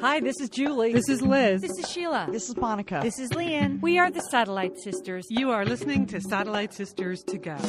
Hi, this is Julie. This is Liz. This is Sheila. This is Monica. This is Leanne. We are the Satellite Sisters. You are listening to Satellite Sisters to Go.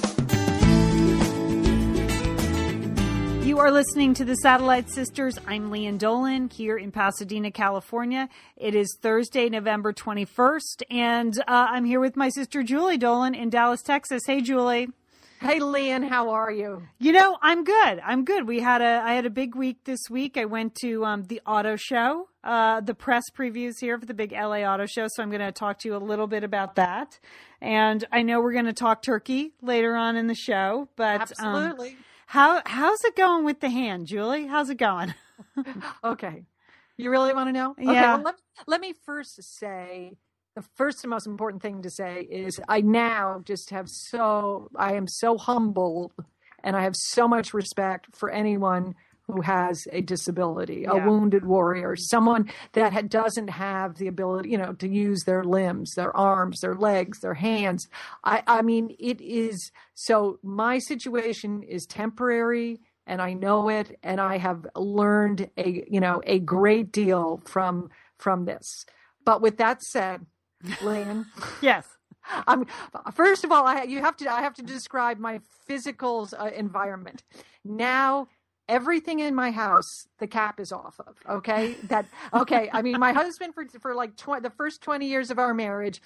You are listening to the Satellite Sisters. I'm Leanne Dolan here in Pasadena, California. It is Thursday, November 21st, and I'm here with my sister Julie Dolan in Dallas, Texas. Hey, Julie. Hey, Leanne, how are you? You know, I'm good. I had a big week this week. I went to the auto show, the press previews here for the big LA auto show. So I'm going to talk to you a little bit about that. And I know we're going to talk turkey later on in the show, but absolutely. How's it going with the hand, Julie? How's it going? Okay. You really want to know? Okay, Yeah. well, let me first say, the first and most important thing to say is I now just I am so humbled and I have so much respect for anyone who has a disability, a wounded warrior, someone that doesn't have the ability, to use their limbs, their arms, their legs, their hands. I mean, it is, so my situation is temporary and I know it, and I have learned a great deal from this. But with that said, Lynn. Yes. First of all, I have to describe my physical environment. Now, everything in my house, the cap is off of. Okay. I mean, my husband for like the first 20 years of our marriage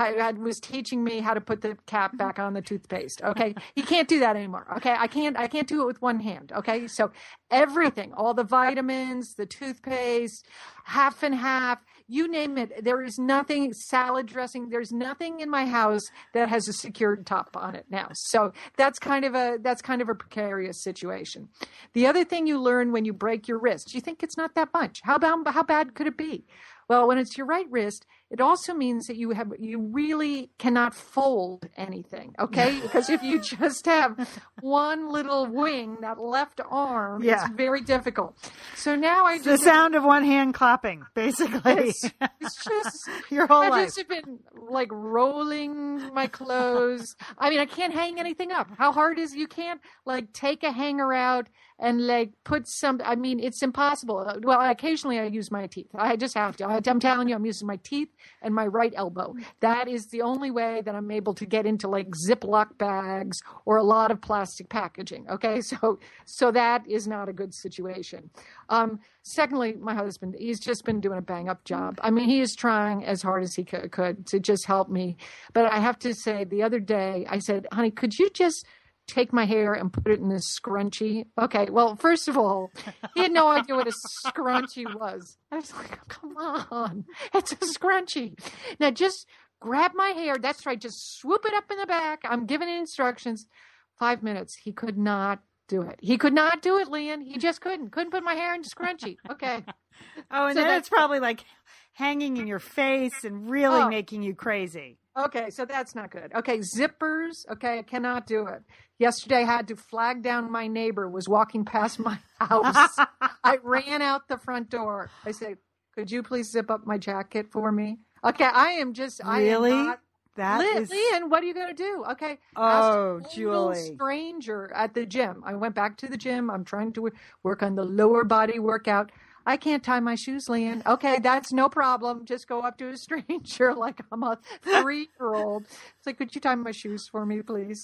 was teaching me how to put the cap back on the toothpaste. Okay. He can't do that anymore. Okay. I can't do it with one hand. Okay. So everything, all the vitamins, the toothpaste, half and half, you name it. There is nothing, salad dressing. There's nothing in my house that has a secured top on it now. So that's kind of a precarious situation. The other thing you learn when you break your wrist, you think it's not that much. How bad could it be? Well, when it's your right wrist, it also means that you really cannot fold anything, okay? Because if you just have one little wing, that left arm, it's very difficult. So now the sound of one hand clapping, basically. It's just your whole life. I just have been like rolling my clothes. I mean, I can't hang anything up. How hard is it? You can't like take a hanger out and like put some, I mean, it's impossible. Well, occasionally I use my teeth. I just have to. I'm telling you, I'm using my teeth and my right elbow. That is the only way that I'm able to get into like Ziploc bags or a lot of plastic packaging. Okay. So that is not a good situation. Secondly, my husband, he's just been doing a bang up job. I mean, he is trying as hard as he could to just help me. But I have to say, the other day I said, honey, could you just take my hair and put it in this scrunchie? Okay, well, first of all, he had no idea what a scrunchie was. I was like, come on, it's a scrunchie. Now just grab my hair. That's right. Just swoop it up in the back. I'm giving instructions. 5 minutes. He could not do it. He could not do it, Leanne. He just couldn't put my hair in a scrunchie. Okay. Oh, and so then it's probably like hanging in your face and really making you crazy. Okay, so that's not good. Okay, zippers. Okay, I cannot do it. Yesterday, I had to flag down my neighbor was walking past my house. I ran out the front door. I said, could you please zip up my jacket for me? Okay, I am just, really? I am not. Leanne, what are you going to do? Okay. Oh, Julie. Stranger at the gym. I went back to the gym. I'm trying to work on the lower body workout. I can't tie my shoes, Leanne. Okay, that's no problem. Just go up to a stranger like I'm a 3-year-old. It's like, could you tie my shoes for me, please?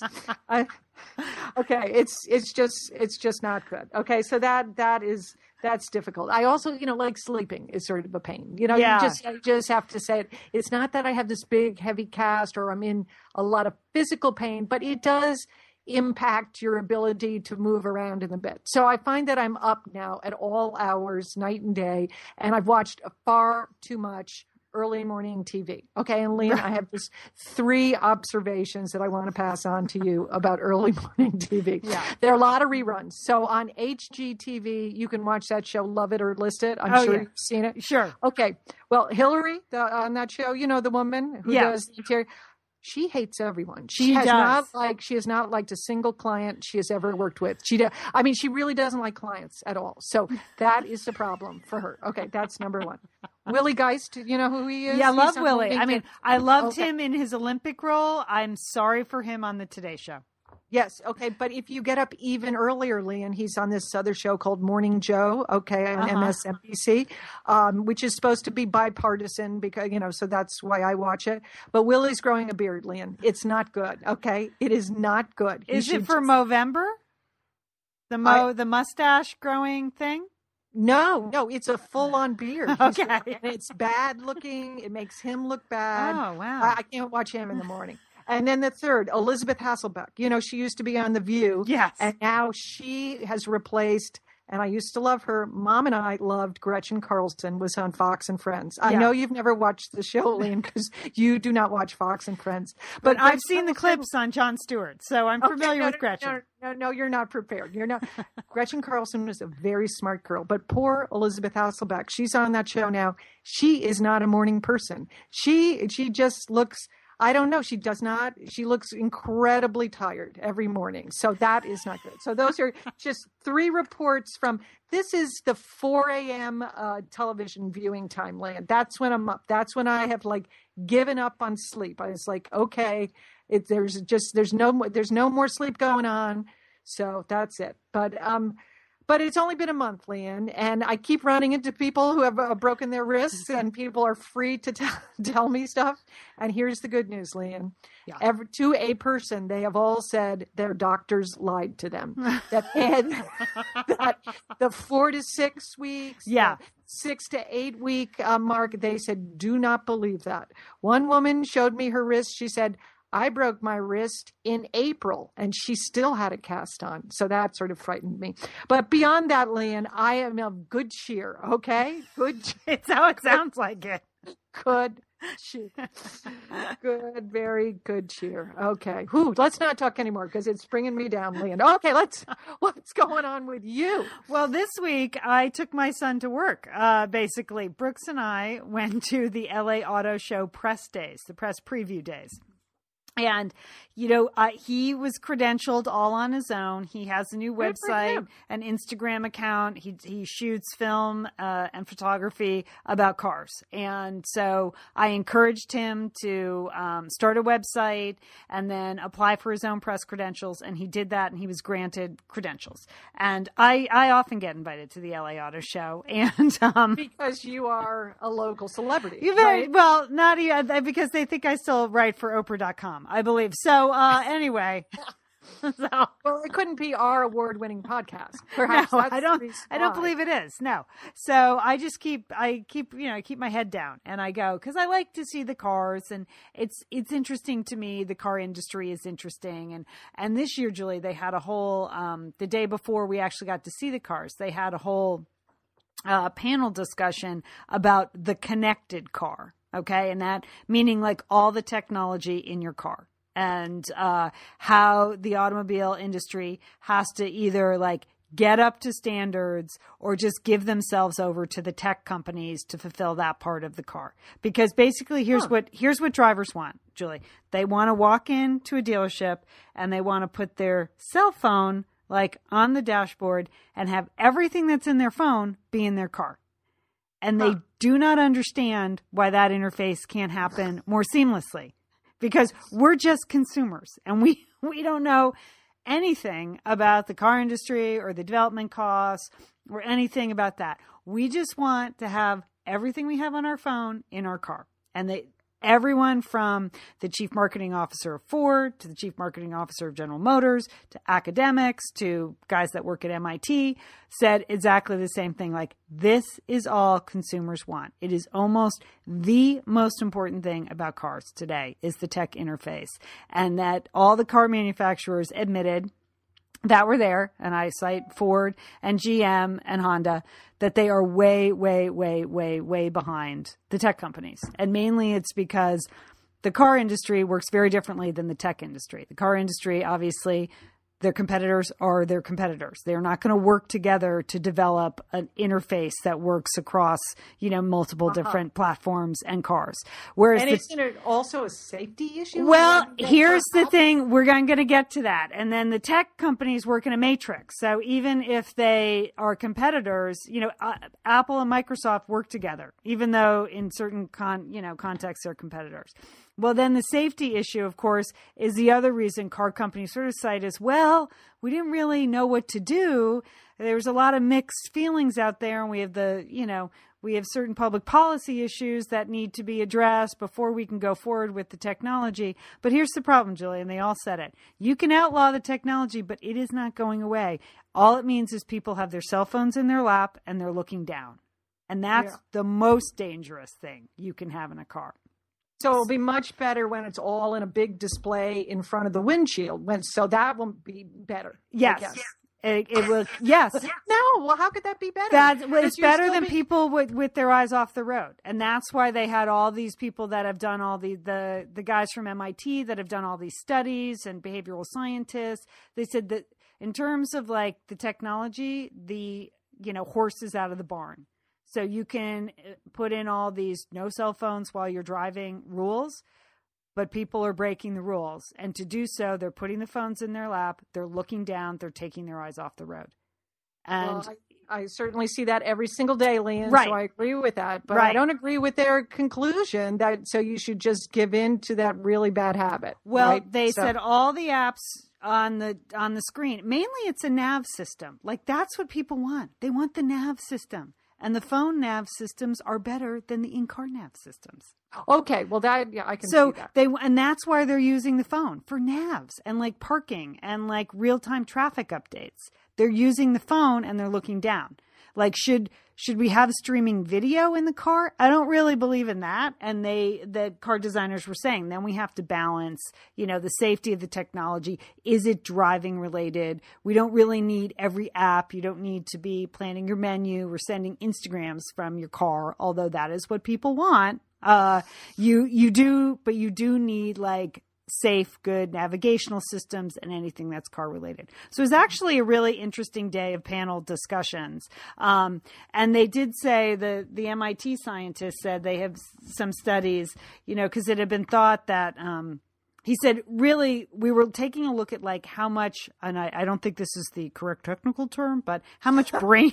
Okay, it's just not good. Okay, so that's difficult. I also, like sleeping is sort of a pain. You just have to say it. It's not that I have this big heavy cast or I'm in a lot of physical pain, but it does impact your ability to move around in the bed. So I find that I'm up now at all hours, night and day, and I've watched far too much early morning TV. Okay, and Leanne, I have just 3 observations that I want to pass on to you about early morning TV. Yeah. There are a lot of reruns. So on HGTV, you can watch that show, Love It or List It. I'm sure you've seen it. Sure. Okay. Well, Hillary, on that show, the woman who does the interior, she hates everyone. She is not liked a single client she has ever worked with. She really doesn't like clients at all. So that is the problem for her. Okay, that's number 1. Willie Geist, you know who he is? Yeah, I love Willie. I mean, I loved him in his Olympic role. I'm sorry for him on the Today Show. Yes. Okay. But if you get up even earlier, Leon, he's on this other show called Morning Joe. Okay. On MSNBC, which is supposed to be bipartisan because, so that's why I watch it. But Willie's growing a beard, Leon. It's not good. Okay. It is not good. Is it for Movember? The mustache growing thing? No, it's a full-on beard. Okay. And it's bad looking. It makes him look bad. Oh, wow. I can't watch him in the morning. And then the third, Elizabeth Hasselbeck. She used to be on The View. Yes. And now she has replaced, and I used to love her. Mom and I loved Gretchen Carlson, was on Fox and Friends. I know you've never watched the show, Leon, because you do not watch Fox and Friends. But I've seen the clips on Jon Stewart, so I'm familiar with Gretchen. No, you're not prepared. You're not. Gretchen Carlson was a very smart girl, but poor Elizabeth Hasselbeck, she's on that show now. She is not a morning person. She just looks, I don't know. She does not. She looks incredibly tired every morning. So that is not good. So those are just 3 reports from, this is the 4 a.m. Television viewing time, Land. That's when I'm up. That's when I have given up on sleep. I was like, okay, there's no more sleep going on. So that's it. But it's only been a month, Leon, and I keep running into people who have broken their wrists, and people are free to tell me stuff. And here's the good news, Leon. Yeah. To a person, they have all said their doctors lied to them. That the 4 to 6 weeks, 6 to 8 week mark, they said, do not believe that. One woman showed me her wrist. She said, I broke my wrist in April and she still had a cast on. So that sort of frightened me. But beyond that, Leon, I am of good cheer. Okay. Good. It's how it sounds like it. Good cheer. Good, very good cheer. Okay. Let's not talk anymore because it's bringing me down, Leon. Okay. What's going on with you? Well, this week I took my son to work. Basically, Brooks and I went to the LA Auto Show press days, the press preview days. And, he was credentialed all on his own. He has a new website, an Instagram account. He shoots film and photography about cars. And so I encouraged him to start a website and then apply for his own press credentials. And he did that, and he was granted credentials. And I often get invited to the LA Auto Show. And because you are a local celebrity. Right? Well, not even, because they think I still write for Oprah.com. I believe. So anyway. Well, it couldn't be our award-winning podcast. Perhaps no, I don't believe it is. No. So I keep my head down and I go, because I like to see the cars, and it's interesting to me. The car industry is interesting. And this year, Julie, they had a whole, the day before we actually got to see the cars, they had a whole panel discussion about the connected car. Okay. And that meaning all the technology in your car, and how the automobile industry has to either get up to standards or just give themselves over to the tech companies to fulfill that part of the car. Because basically here's what drivers want, Julie. They want to walk into a dealership and they want to put their cell phone on the dashboard and have everything that's in their phone be in their car. And they do not understand why that interface can't happen more seamlessly, because we're just consumers and we don't know anything about the car industry or the development costs or anything about that. We just want to have everything we have on our phone in our car. And everyone from the chief marketing officer of Ford to the chief marketing officer of General Motors to academics to guys that work at MIT said exactly the same thing. This is all consumers want. It is almost the most important thing about cars today is the tech interface, and that all the car manufacturers admitted that were there, and I cite Ford and GM and Honda, that they are way, way, way, way, way behind the tech companies. And mainly it's because the car industry works very differently than the tech industry. The car industry, obviously, their competitors are their competitors. They're not going to work together to develop an interface that works across, multiple different platforms and cars. Whereas isn't it also a safety issue? Well, here's the thing. We're going to get to that. And then the tech companies work in a matrix. So even if they are competitors, Apple and Microsoft work together, even though in certain contexts they're competitors. Well, then the safety issue, of course, is the other reason car companies sort of cite as, well, we didn't really know what to do. There's a lot of mixed feelings out there, and we have we have certain public policy issues that need to be addressed before we can go forward with the technology. But here's the problem, Julie, and they all said it. You can outlaw the technology, but it is not going away. All it means is people have their cell phones in their lap and they're looking down. And that's the most dangerous thing you can have in a car. So it'll be much better when it's all in a big display in front of the windshield. So that will be better. Yes. It will. Yes. No. Well, how could that be better? It's better than people with their eyes off the road. And that's why they had all these people that have done all the guys from MIT that have done all these studies, and behavioral scientists. They said that in terms of like the technology, the horse is out of the barn. So you can put in all these no cell phones while you're driving rules, but people are breaking the rules. And to do so, they're putting the phones in their lap, they're looking down, they're taking their eyes off the road. And I certainly see that every single day, Lian, right. So I agree with that. But I don't agree with their conclusion that so you should just give in to that really bad habit. Well, right? they said all the apps on the screen, mainly it's a nav system. Like that's what people want. They want the nav system. And the phone nav systems are better than the in-car nav systems. Okay, well I can see that. And that's why they're using the phone for navs and like parking and like real-time traffic updates. They're using the phone and they're looking down. Like should we have streaming video in the car? I don't really believe in that. And the car designers were saying, then we have to balance, the safety of the technology. Is it driving related? We don't really need every app. You don't need to be planning your menu or sending Instagrams from your car, although that is what people want. You do need like safe, good navigational systems and anything that's car related. So it was actually a really interesting day of panel discussions. And they did say the MIT scientists said they have some studies, because it had been thought that, he said, really, we were taking a look at like how much, and I don't think this is the correct technical term, but how much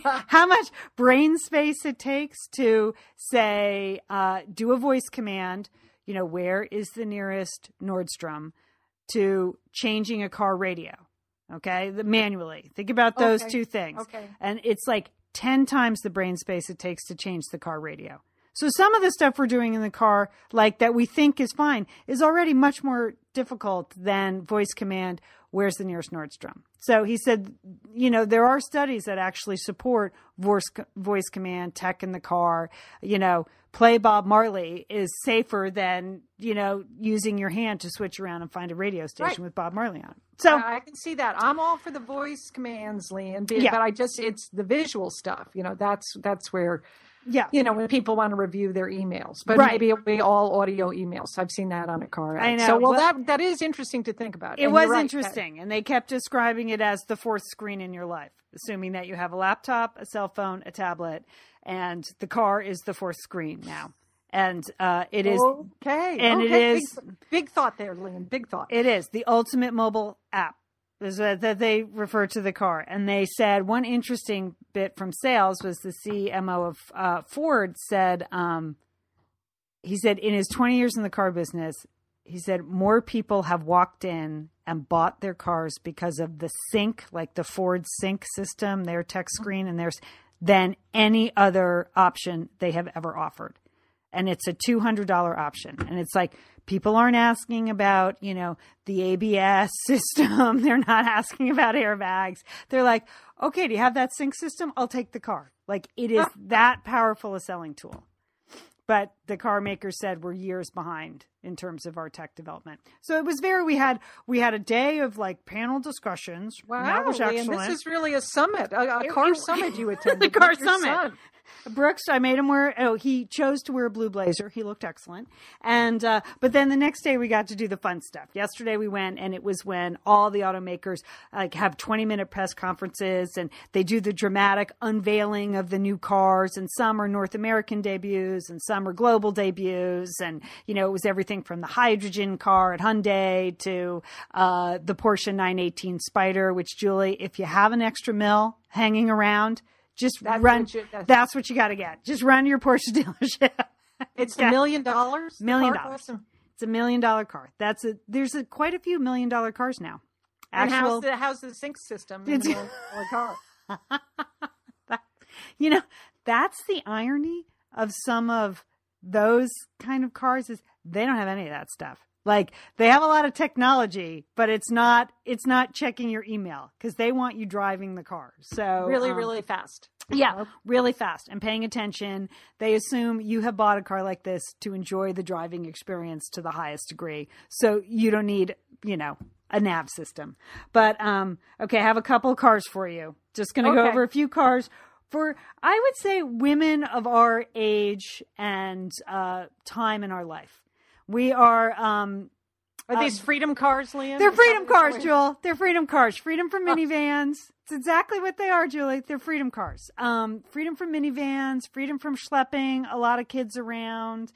brain space it takes to say, do a voice command, where is the nearest Nordstrom, to changing a car radio. Okay. Manually. Think about those two things. Okay. And it's like 10 times the brain space it takes to change the car radio. So some of the stuff we're doing in the car, like that we think is fine, is already much more difficult than voice command, where's the nearest Nordstrom? So he said, there are studies that actually support voice command tech in the car. Play Bob Marley is safer than, using your hand to switch around and find a radio station with Bob Marley on. So I can see that. I'm all for the voice commands, Lian, but it's the visual stuff. That's where... Yeah. When people want to review their emails, but maybe it'll be all audio emails. I've seen that on a car ad. I know. So, that is interesting to think about. It was interesting. And they kept describing it as the fourth screen in your life, assuming that you have a laptop, a cell phone, a tablet, and the car is the fourth screen now. And it is. Okay. And it is. Big thought there, Lynn. Big thought. It is the ultimate mobile app. Is that they refer to the car. And they said one interesting bit from sales was the CMO of Ford said, he said in his 20 years in the car business, he said more people have walked in and bought their cars because of the sync, like the Ford sync system, their tech screen and theirs, than any other option they have ever offered. And it's a $200 option. And it's like, people aren't asking about, the ABS system. They're not asking about airbags. They're like, okay, do you have that sync system? I'll take the car. Like it is that powerful a selling tool. But the car makers said we're years behind in terms of our tech development. So it was we had a day of like panel discussions. Wow, that was excellent. And this is really a summit, a car summit you attended. The car summit. Brooks, I made him he chose to wear a blue blazer. He looked excellent. And, but then the next day we got to do the fun stuff. Yesterday we went and it was when all the automakers have 20-minute press conferences and they do the dramatic unveiling of the new cars, and some are North American debuts and some are global debuts. And, it was everything from the hydrogen car at Hyundai to, the Porsche 918 Spyder, which Julie, if you have an extra mil hanging around, that's what you got to get. Just run to your Porsche dealership. It's $1 million. $1 million. It's $1 million car. There's quite a few $1 million cars now. And how's the sync system in the car? That's the irony of some of those kind of cars is they don't have any of that stuff. Like they have a lot of technology, but it's not checking your email because they want you driving the car. So really fast. Yeah, really fast and paying attention. They assume you have bought a car like this to enjoy the driving experience to the highest degree. So you don't need, a nav system. But, okay, I have a couple of cars for you. Just going to go over a few cars for, I would say, women of our age and time in our life. We are... Are these freedom cars, Lian? They're freedom cars, Jewel. They're freedom cars. Freedom from minivans. It's exactly what they are, Julie. They're freedom cars. Freedom from minivans, freedom from schlepping a lot of kids around,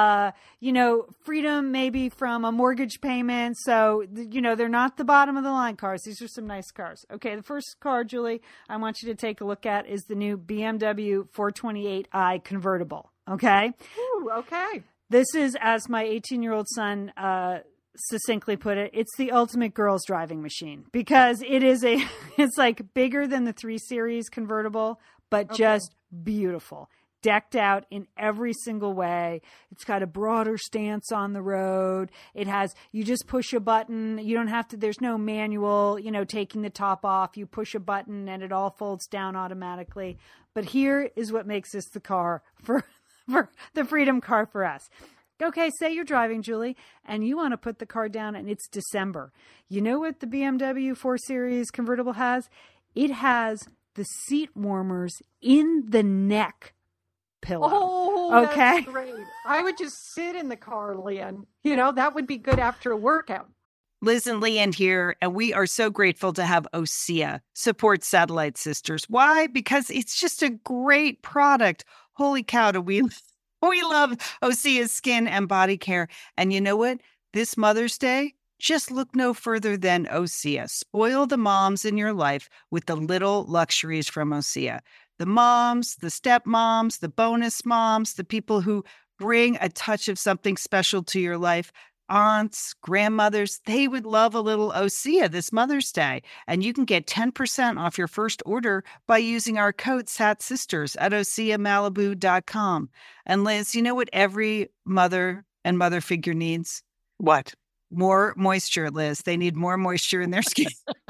freedom maybe from a mortgage payment. So, they're not the bottom of the line cars. These are some nice cars. Okay, the first car, Julie, I want you to take a look at is the new BMW 428i convertible. Okay? Ooh, okay. This is, as my 18-year-old son succinctly put it, it's the ultimate girls driving machine because it's like bigger than the 3 Series convertible, but just beautiful, decked out in every single way. It's got a broader stance on the road. You just push a button. You don't have to, there's no manual, taking the top off. You push a button and it all folds down automatically. But here is what makes this the car for the freedom car for us. Okay, say you're driving, Julie, and you want to put the car down and it's December. You know what the BMW 4 Series convertible has? It has the seat warmers in the neck pillow. Oh, that's great. I would just sit in the car, Lian. That would be good after a workout. Liz and Lian here, and we are so grateful to have OSEA support Satellite Sisters. Why? Because it's just a great product. Holy cow, we love OSEA's skin and body care. And you know what? This Mother's Day, just look no further than OSEA. Spoil the moms in your life with the little luxuries from OSEA. The moms, the stepmoms, the bonus moms, the people who bring a touch of something special to your life. Aunts, grandmothers, they would love a little OSEA this Mother's Day. And you can get 10% off your first order by using our code SATSisters at OSEAMalibu.com. And Liz, you know what every mother and mother figure needs? What? More moisture, Liz. They need more moisture in their skin.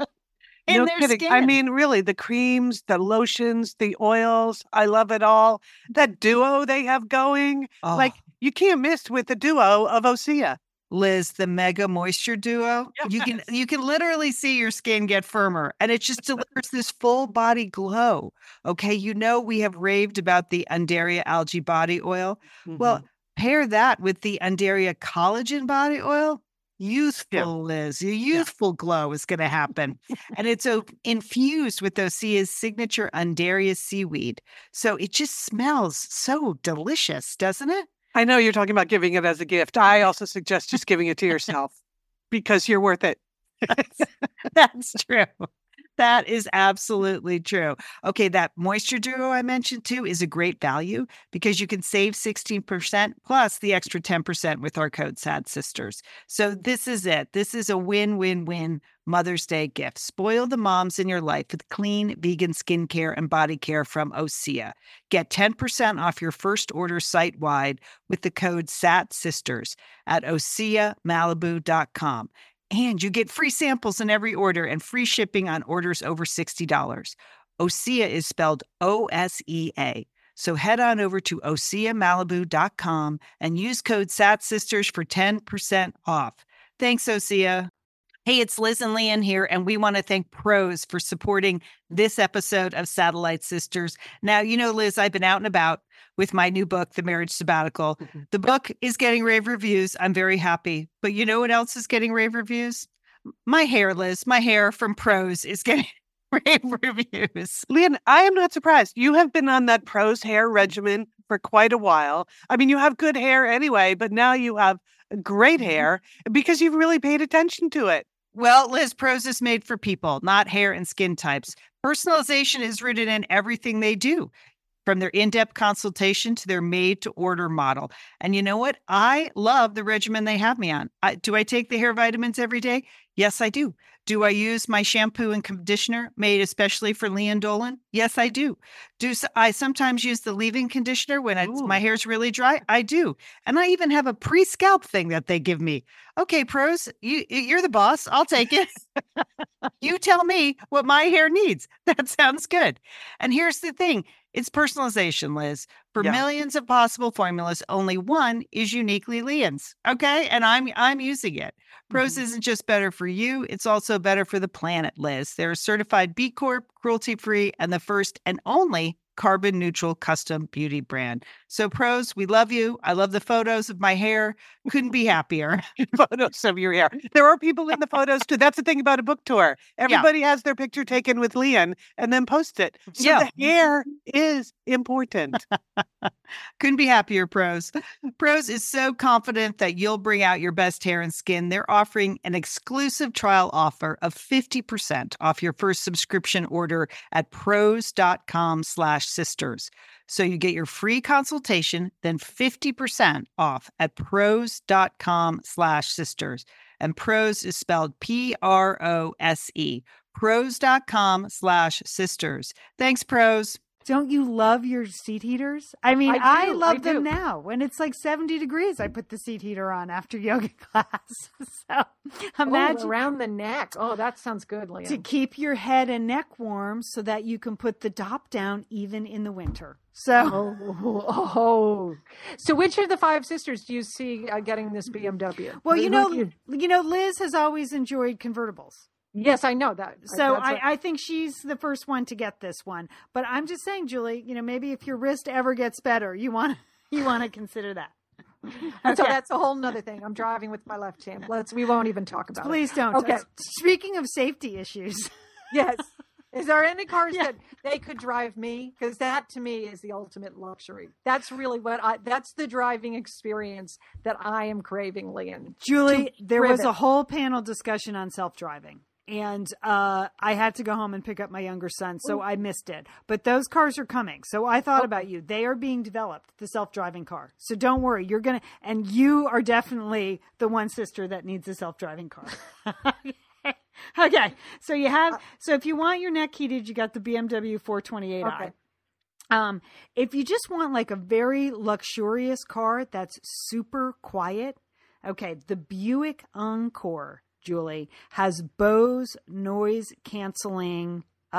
No kidding. I mean, really, the creams, the lotions, the oils, I love it all. That duo they have going, you can't miss with the duo of OSEA. Liz, the Mega Moisture Duo. Yes. You can literally see your skin get firmer, and it just delivers this full body glow. Okay, we have raved about the Undaria Algae Body Oil. Mm-hmm. Well, pair that with the Undaria Collagen Body Oil. Youthful, Liz. Your youthful glow is going to happen. And it's infused with OSEA's signature Undaria seaweed. So it just smells so delicious, doesn't it? I know you're talking about giving it as a gift. I also suggest just giving it to yourself because you're worth it. That's true. That is absolutely true. Okay, that Moisture Duo I mentioned too is a great value because you can save 16% plus the extra 10% with our code SADSisters. So this is it. This is a win-win-win Mother's Day gift. Spoil the moms in your life with clean vegan skincare and body care from OSEA. Get 10% off your first order site-wide with the code SATSisters at OSEAMalibu.com. And you get free samples in every order and free shipping on orders over $60. OSEA is spelled OSEA. So head on over to OSEAMalibu.com and use code SATSisters for 10% off. Thanks, OSEA. Hey, it's Liz and Lian here, and we want to thank Prose for supporting this episode of Satellite Sisters. Now, Liz, I've been out and about with my new book, The Marriage Sabbatical. Mm-hmm. The book is getting rave reviews. I'm very happy. But you know what else is getting rave reviews? My hair, Liz. My hair from Prose is getting rave reviews. Lian, I am not surprised. You have been on that Prose hair regimen for quite a while. I mean, you have good hair anyway, but now you have great hair because you've really paid attention to it. Well, Liz, Prose is made for people, not hair and skin types. Personalization is rooted in everything they do. from their in-depth consultation to their made-to-order model. And you know what? I love the regimen they have me on. Do I take the hair vitamins every day? Yes, I do. Do I use my shampoo and conditioner made especially for Lian Dolan? Yes, I do. I sometimes use the leave-in conditioner when my hair's really dry? I do. And I even have a pre-scalp thing that they give me. Okay, pros, you're the boss. I'll take it. You tell me what my hair needs. That sounds good. And here's the thing. It's personalization, Liz. For millions of possible formulas, only one is uniquely Lian's. Okay? And I'm using it. Prose isn't just better for you, it's also better for the planet, Liz. They're a certified B Corp, cruelty-free, and the first and only carbon neutral custom beauty brand. So Prose, we love you. I love the photos of my hair. Couldn't be happier. Photos of your hair. There are people in the photos too. That's the thing about a book tour. Everybody has their picture taken with Lian and then post it. So the hair is important. Couldn't be happier, Prose. Prose is so confident that you'll bring out your best hair and skin. They're offering an exclusive trial offer of 50% off your first subscription order at prose.com/sisters. So you get your free consultation, then 50% off at prose.com/sisters. And Prose is spelled Prose. Prose.com/sisters. Thanks, Prose. Don't you love your seat heaters? I mean, I love them now. When it's like 70 degrees, I put the seat heater on after yoga class. So imagine around the neck. Oh, that sounds good, Lian. To keep your head and neck warm so that you can put the top down even in the winter. So, so which of the 5 sisters do you see getting this BMW? Well, you know, Liz has always enjoyed convertibles. Yes, I know that. So I think she's the first one to get this one. But I'm just saying, Julie, maybe if your wrist ever gets better, you want to consider that. Okay. So that's a whole nother thing. I'm driving with my left hand. We won't even talk about Please don't. Okay. Speaking of safety issues. Yes. Is there any cars that they could drive me? Because that to me is the ultimate luxury. That's really that's the driving experience that I am craving, Lian. Julie, there was a whole panel discussion on self-driving. And I had to go home and pick up my younger son, so I missed it. But those cars are coming. So I thought about you. They are being developed, the self-driving car. So don't worry. And you are definitely the one sister that needs a self-driving car. Okay. So if you want your neck heated, you got the BMW 428i. Okay. If you just want like a very luxurious car that's super quiet, the Buick Encore, Julie, has Bose noise canceling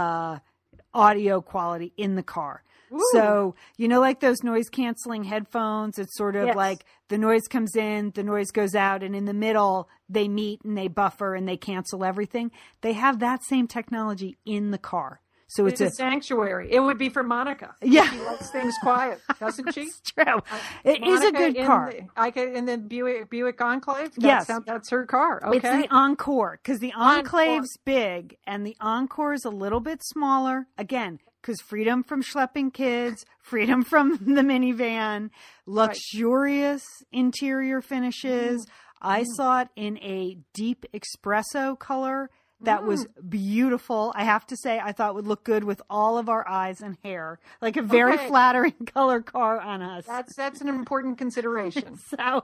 audio quality in the car. Ooh. So, like those noise canceling headphones, it's sort of like the noise comes in, the noise goes out, and in the middle they meet and they buffer and they cancel everything. They have that same technology in the car. So it's a sanctuary. It would be for Monica. Yeah. She likes things quiet, doesn't she? It's true. It is a good car. In the Buick Enclave? Yes. That's her car. Okay. It's the Encore, because the Enclave's big and the Encore is a little bit smaller. Again, because freedom from schlepping kids, freedom from the minivan, luxurious interior finishes. I saw it in a deep espresso color. That was beautiful. I have to say, I thought would look good with all of our eyes and hair, like a very flattering color car on us. That's an important consideration. So,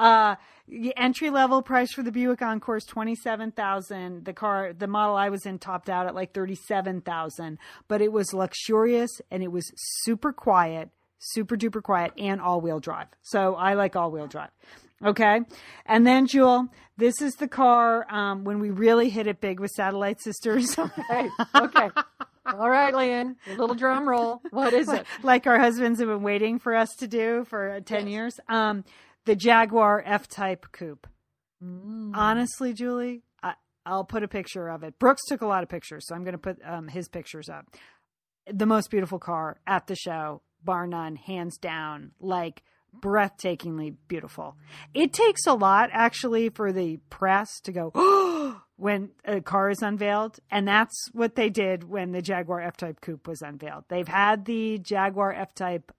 the entry level price for the Buick Encore is $27,000. The model I was in topped out at like $37,000, but it was luxurious and it was super quiet, super duper quiet, and all wheel drive. So I like all wheel drive. Okay. And then, Jewel, this is the car when we really hit it big with Satellite Sisters. Okay. All right, Lian, a little drum roll. What is it? Like our husbands have been waiting for us to do for 10 years. The Jaguar F-Type Coupe. Honestly, Julie, I'll put a picture of it. Brooks took a lot of pictures, so I'm going to put his pictures up. The most beautiful car at the show, bar none, hands down, like breathtakingly beautiful. It takes a lot actually for the press to go when a car is unveiled, and that's what they did when the Jaguar F-Type Coupe was unveiled. They've had the Jaguar F-Type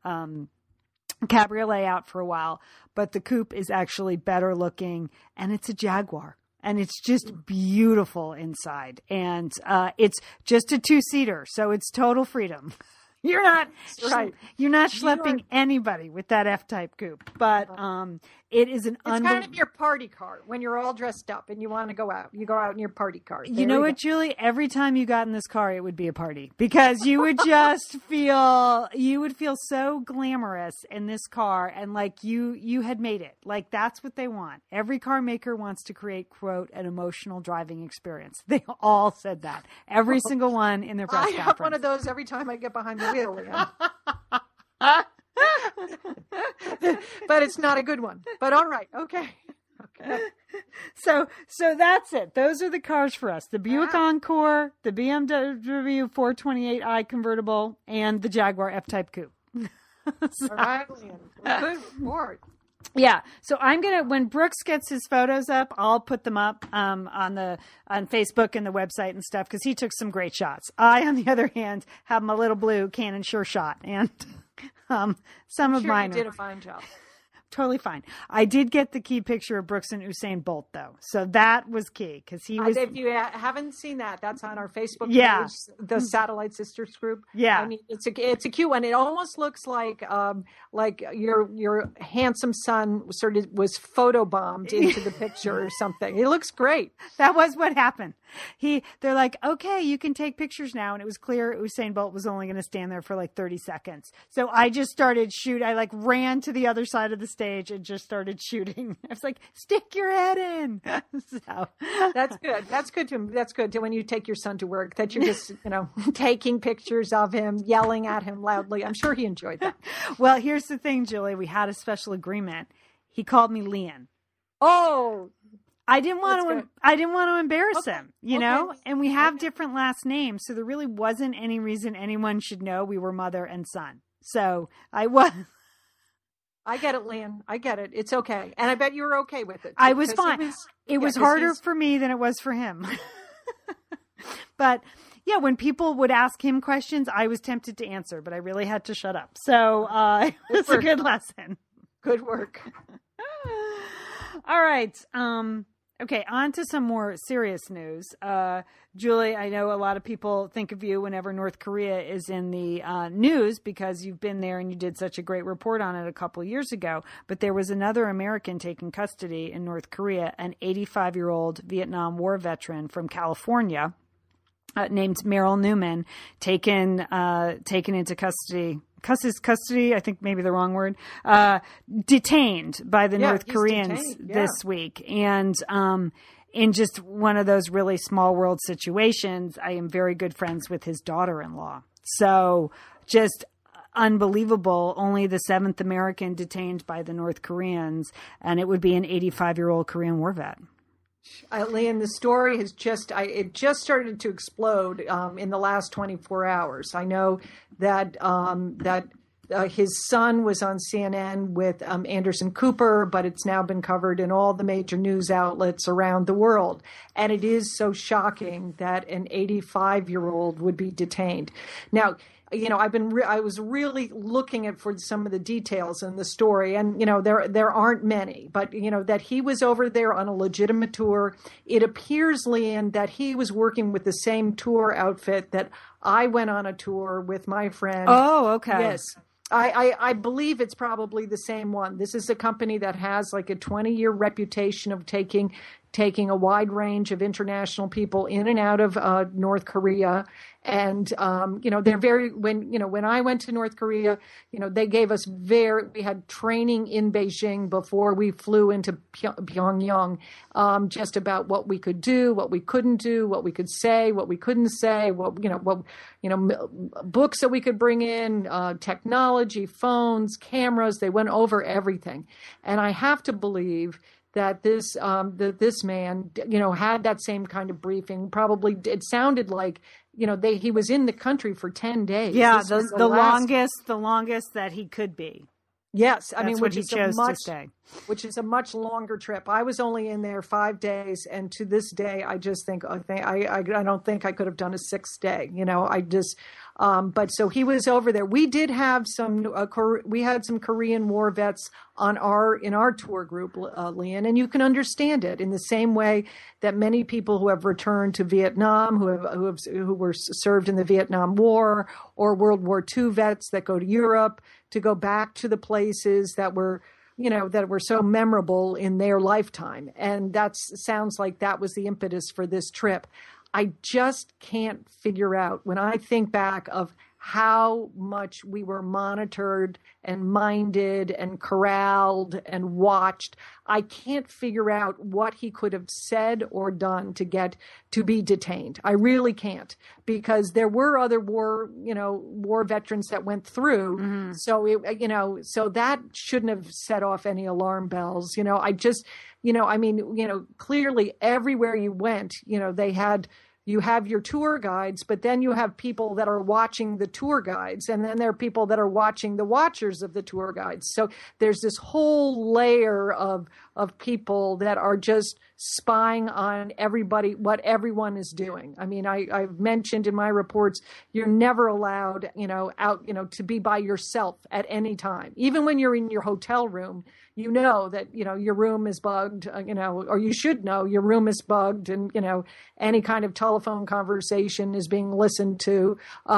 Cabriolet out for a while, but the coupe is actually better looking, and it's a Jaguar. And it's just beautiful inside. And it's just a 2-seater, so it's total freedom. You're not right. You're not schlepping anybody with that F-Type coupe, but it is an it's kind of your party car when you're all dressed up and you want to go out. You go out in your party car. You know what, Julie? Every time you got in this car, it would be a party because you would just feel so glamorous in this car, and like you had made it. Like that's what they want. Every car maker wants to create, quote, an emotional driving experience. They all said that. Every single one in their press conference. I have one of those every time I get behind the wheel. But it's not a good one. But all right, okay. So that's it. Those are the cars for us: the Buick Encore, the BMW 428i convertible, and the Jaguar F-Type coupe. All right, good report. Yeah. So I'm going to, when Brooks gets his photos up, I'll put them up on Facebook and the website and stuff, because he took some great shots. I, on the other hand, have my little blue Canon Sure Shot, and some of mine. You did a fine job. Totally fine. I did get the key picture of Brooks and Usain Bolt, though. So that was key, because he was... If you haven't seen that, that's on our Facebook page, the Satellite Sisters group. Yeah. I mean, it's a cute one. It almost looks like your handsome son sort of was photobombed into the picture or something. It looks great. That was what happened. They're like, okay, you can take pictures now. And it was clear Usain Bolt was only going to stand there for like 30 seconds. So I just started shooting. I like ran to the other side of the stage and just started shooting. I was like, stick your head in. So that's good. That's good to when you take your son to work, that you're just, taking pictures of him, yelling at him loudly. I'm sure he enjoyed that. Well, here's the thing, Julie, we had a special agreement. He called me Leanne. Oh, I didn't want to embarrass him, know, and we have different last names. So there really wasn't any reason anyone should know we were mother and son. So I get it, Lynn. I get it. It's okay. And I bet you were okay with it. I was fine. It was harder for me than it was for him. But yeah, when people would ask him questions, I was tempted to answer, but I really had to shut up. So it's a good lesson. Good work. All right. Okay, on to some more serious news. Julie, I know a lot of people think of you whenever North Korea is in the news because you've been there and you did such a great report on it a couple of years ago. But there was another American taken custody in North Korea, an 85-year-old Vietnam War veteran from California named Merrill Newman, taken into custody. I think maybe the wrong word, detained by the North Koreans this week. And in just one of those really small world situations, I am very good friends with his daughter-in-law. So just unbelievable. Only the 7th American detained by the North Koreans, and it would be an 85-year-old Korean war vet. Leanne, the story has just started to explode in the last 24 hours. I know that his son was on CNN with Anderson Cooper, but it's now been covered in all the major news outlets around the world. And it is so shocking that an 85-year-old would be detained. Now, I was really looking for some of the details in the story, and there aren't many, but that he was over there on a legitimate tour. It appears, Leanne, that he was working with the same tour outfit that I went on a tour with my friend. Oh, okay. Yes. I believe it's probably the same one. This is a company that has like a 20-year reputation of taking a wide range of international people in and out of North Korea. And, they're when I went to North Korea, they gave us we had training in Beijing before we flew into Pyongyang, just about what we could do, what we couldn't do, what we could say, what we couldn't say, books that we could bring in, technology, phones, cameras. They went over everything. And I have to believe that this man, had that same kind of briefing. Probably it sounded like, he was in the country for 10 days. Yeah, the longest that he could be. Yes, I That's mean, what he chose to stay. Which is a much longer trip. I was only in there 5 days, and to this day, I just think I don't think I could have done a 6th day. You know, I just. But so he was over there. We did have we had some Korean War vets in our tour group, Lian, and you can understand it in the same way that many people who have returned to Vietnam, who were served in the Vietnam War, or World War II vets that go to Europe to go back to the places that were so memorable in their lifetime. And that sounds like that was the impetus for this trip. I just can't figure out, when I think back of how much we were monitored and minded and corralled and watched, I can't figure out what he could have said or done to get to be detained. I really can't, because there were other war veterans that went through. Mm-hmm. So so that shouldn't have set off any alarm bells. Clearly everywhere you went, you have your tour guides, but then you have people that are watching the tour guides, and then there are people that are watching the watchers of the tour guides. So there's this whole layer of people that are just spying on everybody, what everyone is doing. I mean, I've mentioned in my reports, you're never allowed, to be by yourself at any time. Even when you're in your hotel room, you know that, your room is bugged, or you should know your room is bugged, and, any kind of telephone conversation is being listened to.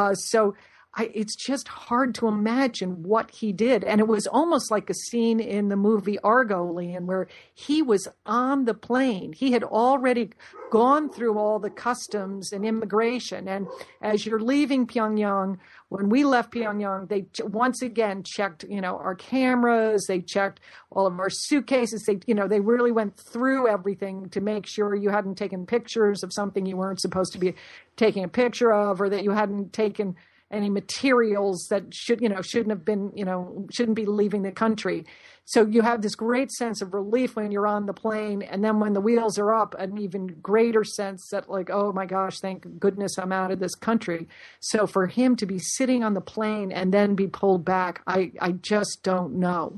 It's just hard to imagine what he did. And it was almost like a scene in the movie Argo, Lian, where he was on the plane. He had already gone through all the customs and immigration. And as you're leaving Pyongyang, when we left Pyongyang, they once again checked, our cameras. They checked all of our suitcases. They really went through everything to make sure you hadn't taken pictures of something you weren't supposed to be taking a picture of, or that you hadn't taken any materials that shouldn't be leaving the country. So you have this great sense of relief when you're on the plane. And then when the wheels are up, an even greater sense that, like, oh my gosh, thank goodness I'm out of this country. So for him to be sitting on the plane and then be pulled back, I just don't know,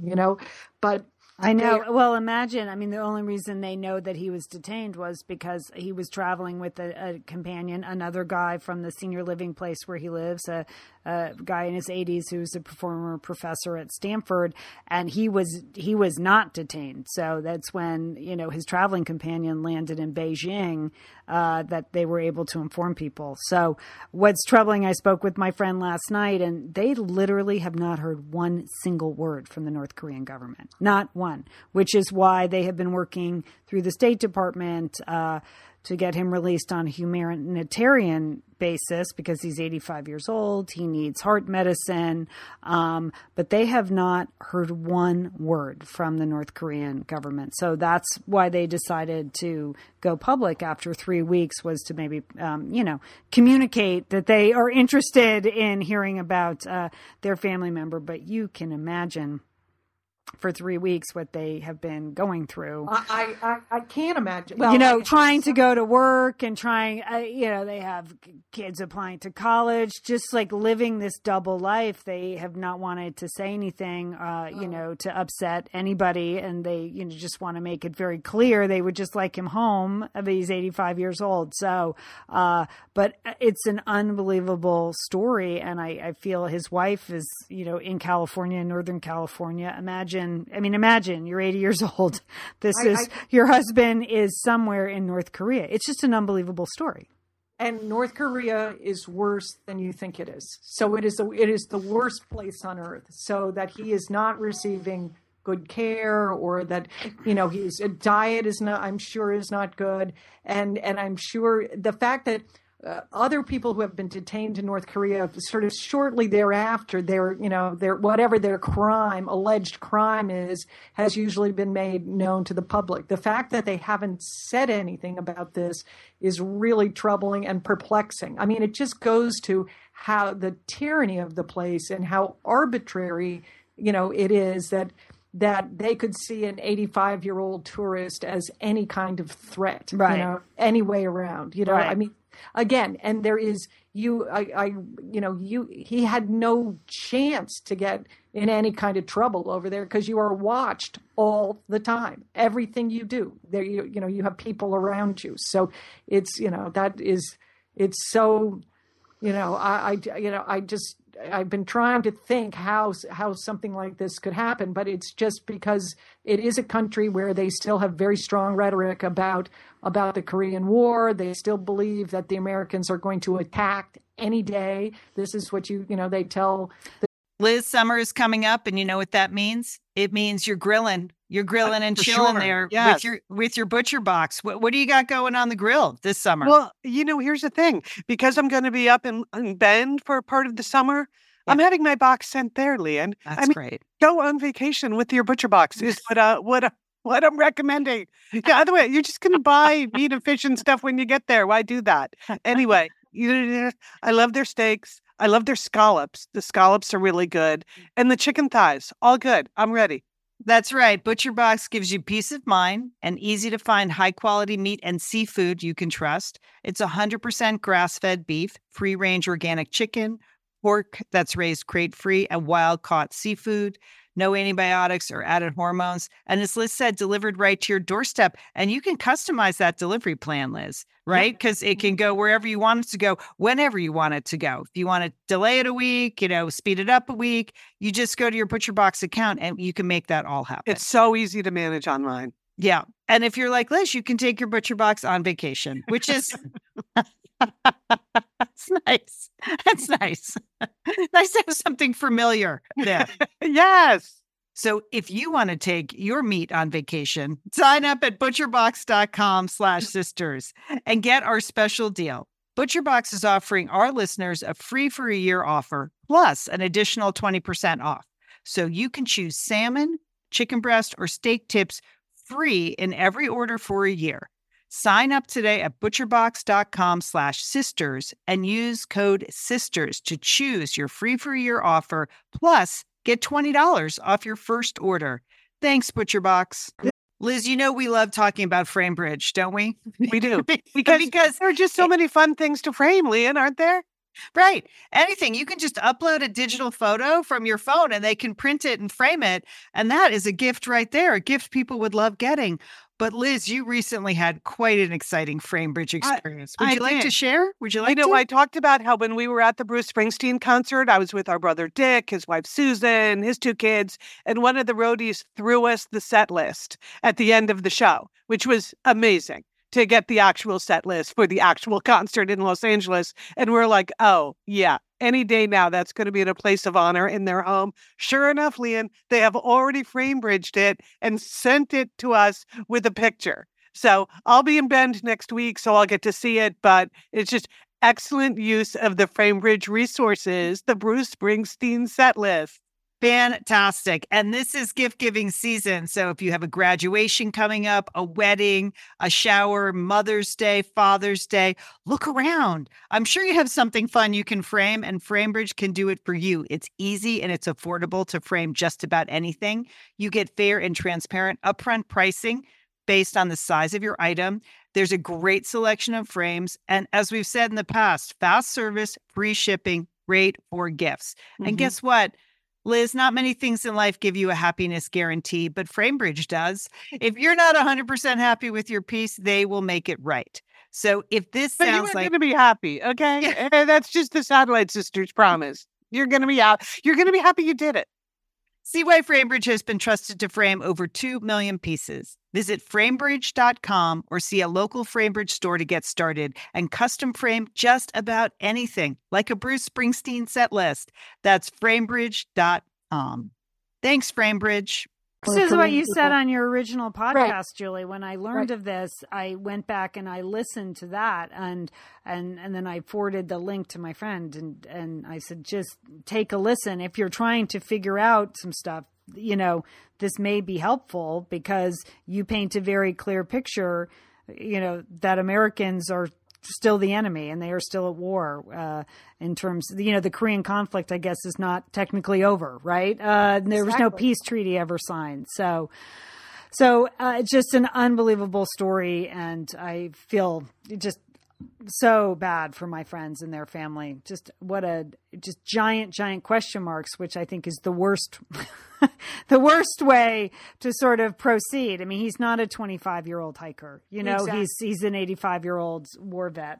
but I know. Well, imagine, the only reason they know that he was detained was because he was traveling with a companion, another guy from the senior living place where he lives, a guy in his 80s who's a former professor at Stanford, and he was not detained. So that's when, his traveling companion landed in Beijing, that they were able to inform people. So what's troubling, I spoke with my friend last night, and they literally have not heard one single word from the North Korean government. Not one, which is why they have been working through the State Department to get him released on a humanitarian basis, because he's 85 years old. He needs heart medicine. But they have not heard one word from the North Korean government. So that's why they decided to go public after 3 weeks, was to maybe, communicate that they are interested in hearing about their family member. But you can imagine for 3 weeks what they have been going through. I can't imagine. Well, trying to go to work and trying, they have kids applying to college, just like living this double life. They have not wanted to say anything, to upset anybody. And they, just want to make it very clear they would just like him home. He's 85 years old. So, but it's an unbelievable story. And I feel his wife is, in California, Northern California. Imagine you're 80 years old. Your husband is somewhere in North Korea. It's just an unbelievable story. And North Korea is worse than you think it is. So it is the worst place on earth. So that he is not receiving good care, or that, his diet is not, I'm sure, is not good. And I'm sure the fact that other people who have been detained in North Korea sort of shortly thereafter, their whatever their alleged crime is, has usually been made known to the public. The fact that they haven't said anything about this is really troubling and perplexing. It just goes to how the tyranny of the place and how arbitrary, it is that they could see an 85-year-old tourist as any kind of threat, right? Any way around, Right. again, and there is he had no chance to get in any kind of trouble over there because you are watched all the time. Everything you do there, you have people around you. So it's, it's so, I've been trying to think how something like this could happen, but it's just because it is a country where they still have very strong rhetoric about the Korean War. They still believe that the Americans are going to attack any day. This is what they tell. Liz, summer is coming up, and you know what that means? It means you're grilling. You're grilling and chilling there with your Butcher Box. What do you got going on the grill this summer? Well, here's the thing. Because I'm going to be up in Bend for part of the summer, I'm having my box sent there, Lian. That's great. Go on vacation with your Butcher Box is what I'm recommending. Yeah, other way, you're just going to buy meat and fish and stuff when you get there. Why do that? Anyway, I love their steaks. I love their scallops. The scallops are really good. And the chicken thighs, all good. I'm ready. That's right. Butcher Box gives you peace of mind and easy to find high quality meat and seafood you can trust. It's 100% grass-fed beef, free-range organic chicken, pork that's raised crate-free, and wild-caught seafood. No antibiotics or added hormones. And as Liz said, delivered right to your doorstep. And you can customize that delivery plan, Liz, right? Because it can go wherever you want it to go, whenever you want it to go. If you want to delay it a week, speed it up a week, you just go to your Butcher Box account and you can make that all happen. It's so easy to manage online. Yeah. And if you're like Liz, you can take your Butcher Box on vacation, which is... That's nice. That's nice. Nice to have something familiar there. Yes. So if you want to take your meat on vacation, sign up at butcherbox.com/sisters and get our special deal. ButcherBox is offering our listeners a free for a year offer, plus an additional 20% off. So you can choose salmon, chicken breast, or steak tips free in every order for a year. Sign up today at butcherbox.com/sisters and use code SISTERS to choose your free for a year offer, plus get $20 off your first order. Thanks, ButcherBox. Liz, we love talking about FrameBridge, don't we? We do. Because there are just so many fun things to frame, Lian, aren't there? Right. Anything. You can just upload a digital photo from your phone and they can print it and frame it. And that is a gift right there, a gift people would love getting. But Liz, you recently had quite an exciting FrameBridge experience. Would you like to share? Would you like to? I talked about how when we were at the Bruce Springsteen concert, I was with our brother Dick, his wife Susan, his two kids, and one of the roadies threw us the set list at the end of the show, which was amazing to get the actual set list for the actual concert in Los Angeles. And we're like, oh, yeah, any day now, that's going to be in a place of honor in their home. Sure enough, Lian, they have already FrameBridged it and sent it to us with a picture. So I'll be in Bend next week, so I'll get to see it. But it's just excellent use of the FrameBridge resources, the Bruce Springsteen set list. Fantastic. And this is gift giving season. So if you have a graduation coming up, a wedding, a shower, Mother's Day, Father's Day, look around. I'm sure you have something fun you can frame, and FrameBridge can do it for you. It's easy and it's affordable to frame just about anything. You get fair and transparent upfront pricing based on the size of your item. There's a great selection of frames. And as we've said in the past, fast service, free shipping, great for gifts. Mm-hmm. And guess what? Liz, not many things in life give you a happiness guarantee, but FrameBridge does. If you're not 100% happy with your piece, they will make it right. So if this sounds like... You're going to be happy, okay? Yeah. And that's just the Satellite Sisters promise. You're going to be out. You're going to be happy you did it. See why FrameBridge has been trusted to frame over 2 million pieces. Visit framebridge.com or see a local FrameBridge store to get started and custom frame just about anything, like a Bruce Springsteen set list. That's framebridge.com. Thanks, FrameBridge. This is what you said on your original podcast, right, Julie. When I learned of this, I went back and I listened to that, and then I forwarded the link to my friend, and I said, just take a listen. If you're trying to figure out some stuff, this may be helpful because you paint a very clear picture, that Americans are still the enemy and they are still at war in terms, the Korean conflict, I guess, is not technically over, right? There was no peace treaty ever signed. So it's just an unbelievable story. And I feel just so bad for my friends and their family. Just giant question marks, which I think is the worst, the worst way to sort of proceed. I mean, he's not a 25-year-old hiker, exactly. He's an 85-year-old war vet.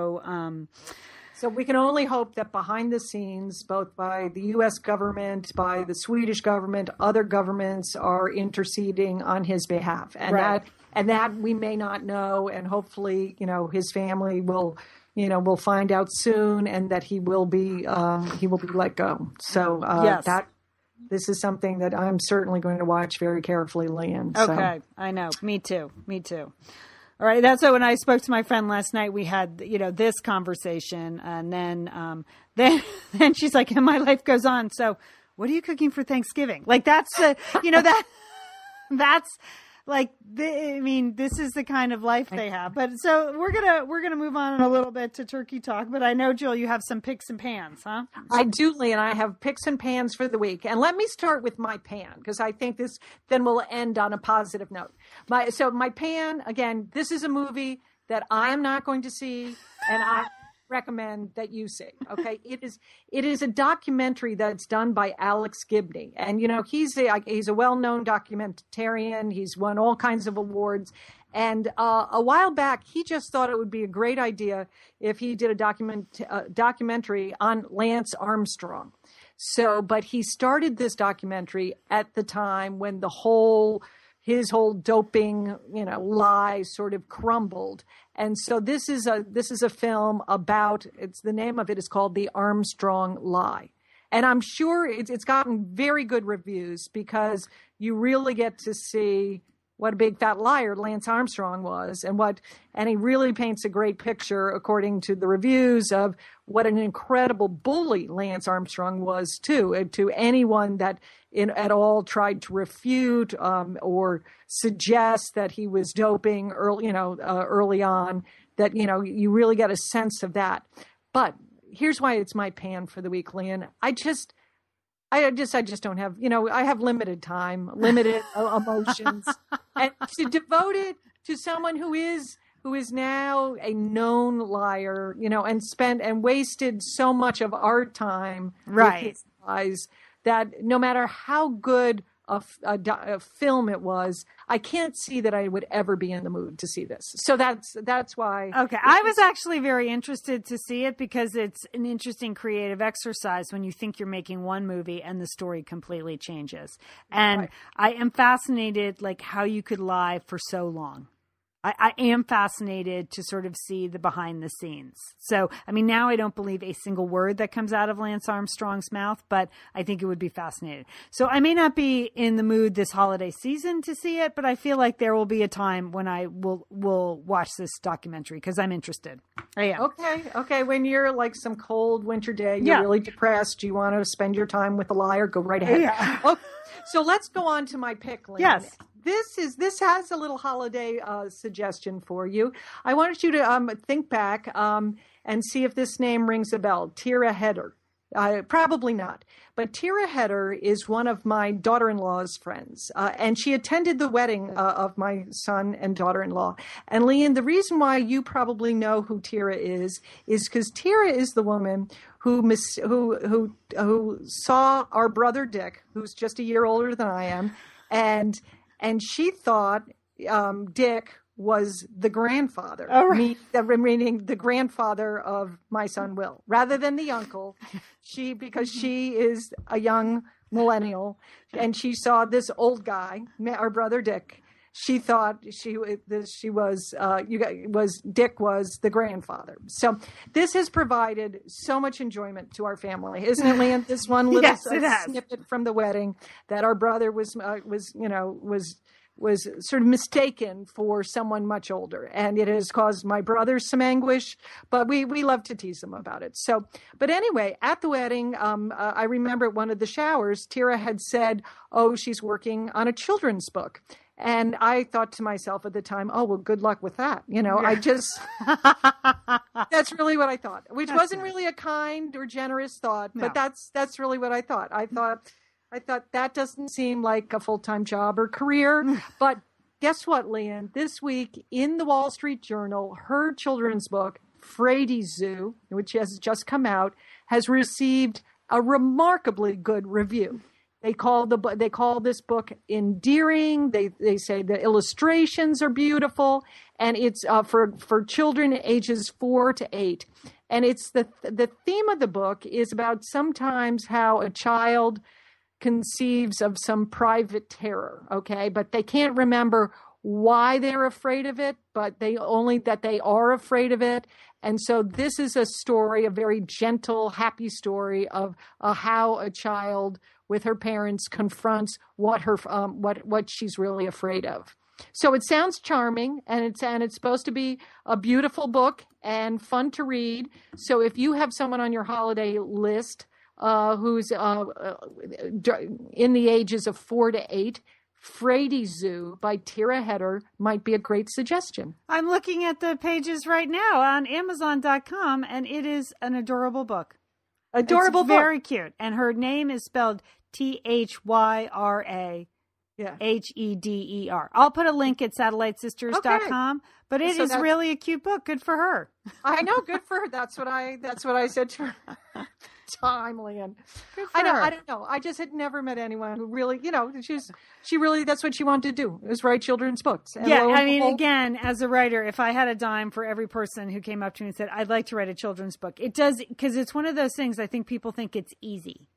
So we can only hope that behind the scenes, both by the U.S. government, by the Swedish government, other governments are interceding on his behalf. And right. that we may not know. And hopefully, his family will find out soon, and that he will be let go. So yes. This is something that I'm certainly going to watch very carefully, Lian. Okay. I know. Me too. All right. That's so when I spoke to my friend last night, we had, this conversation, and then she's like, and my life goes on. So what are you cooking for Thanksgiving? Like that's that's like, this is the kind of life they have. But so we're going to move on in a little bit to turkey talk, but I know, Jill, you have some picks and pans, huh? I do, Lian. I have picks and pans for the week. And let me start with my pan, because I think this then will end on a positive note. My pan, again, this is a movie that I am not going to see, and I recommend that you see. Okay, it is a documentary that's done by Alex Gibney, and he's a well-known documentarian. He's won all kinds of awards, and a while back he just thought it would be a great idea if he did a documentary on Lance Armstrong. But he started this documentary at the time when his whole doping, lie sort of crumbled. And so this is a film about, the name of it is called The Armstrong Lie. And I'm sure it's gotten very good reviews, because you really get to see what a big fat liar Lance Armstrong was, and he really paints a great picture, according to the reviews, of what an incredible bully Lance Armstrong was to anyone that at all tried to refute or suggest that he was doping early on. That you really get a sense of that. But here's why it's my pan for the week, Lian. I just don't have, I have limited time, limited emotions, and to devote it to someone who is now a known liar, and wasted so much of our time right. with his lies, that no matter how good a film it was, I can't see that I would ever be in the mood to see this. So that's why. Okay. I was actually very interested to see it, because it's an interesting creative exercise when you think you're making one movie and the story completely changes. And right. I am fascinated, how you could lie for so long. I am fascinated to sort of see the behind the scenes. So, now I don't believe a single word that comes out of Lance Armstrong's mouth, but I think it would be fascinating. So I may not be in the mood this holiday season to see it, but I feel like there will be a time when I will watch this documentary, because I'm interested. I am. Okay. When you're some cold winter day, you're really depressed, you want to spend your time with a liar, go right ahead. Yeah. Okay. So let's go on to my pick, Lian. Yes. This has a little holiday suggestion for you. I wanted you to think back and see if this name rings a bell. Tira Heder. Probably not. But Tira Heder is one of my daughter-in-law's friends, and she attended the wedding of my son and daughter-in-law. And Lian, the reason why you probably know who Tira is because Tira is the woman who saw our brother Dick, who's just a year older than I am, and she thought Dick was the grandfather, meaning the grandfather of my son Will, rather than the uncle. Because she is a young millennial, and she saw this old guy, our brother Dick. She thought Dick was the grandfather. So this has provided so much enjoyment to our family, isn't it, Lian? This one little snippet from the wedding that our brother was sort of mistaken for someone much older, and it has caused my brother some anguish, but we love to tease him about it. So, but anyway, at the wedding, I remember at one of the showers, Tira had said, she's working on a children's book. And I thought to myself at the time, well, good luck with that. That's really what I thought, which wasn't really a kind or generous thought, but that's really what I thought. I thought that doesn't seem like a full-time job or career, but guess what, Lian? This week in the Wall Street Journal, her children's book Frady Zoo, which has just come out, has received a remarkably good review. They call this book endearing. They say the illustrations are beautiful, and it's for children ages 4 to 8. And it's the theme of the book is about sometimes how a child conceives of some private terror, okay? But they can't remember why they're afraid of it, but they are afraid of it. And so this is a story, a very gentle, happy story of how a child with her parents confronts what she's really afraid of. So it sounds charming, and it's supposed to be a beautiful book and fun to read. So if you have someone on your holiday list who's in the ages of 4 to 8, Frady Zoo by Tira Heder might be a great suggestion. I'm looking at the pages right now on Amazon.com, and it is an adorable book. Adorable book. Very cute. And her name is spelled Thyra Heder. I'll put a link at satellitesisters.com, but it is really a cute book. Good for her. I know, good for her. That's what I said to her. Time, Lian. I don't know. I just had never met anyone who really, she really, that's what she wanted to do, is write children's books. And again, as a writer, if I had a dime for every person who came up to me and said, I'd like to write a children's book, it does, because it's one of those things, I think people think it's easy.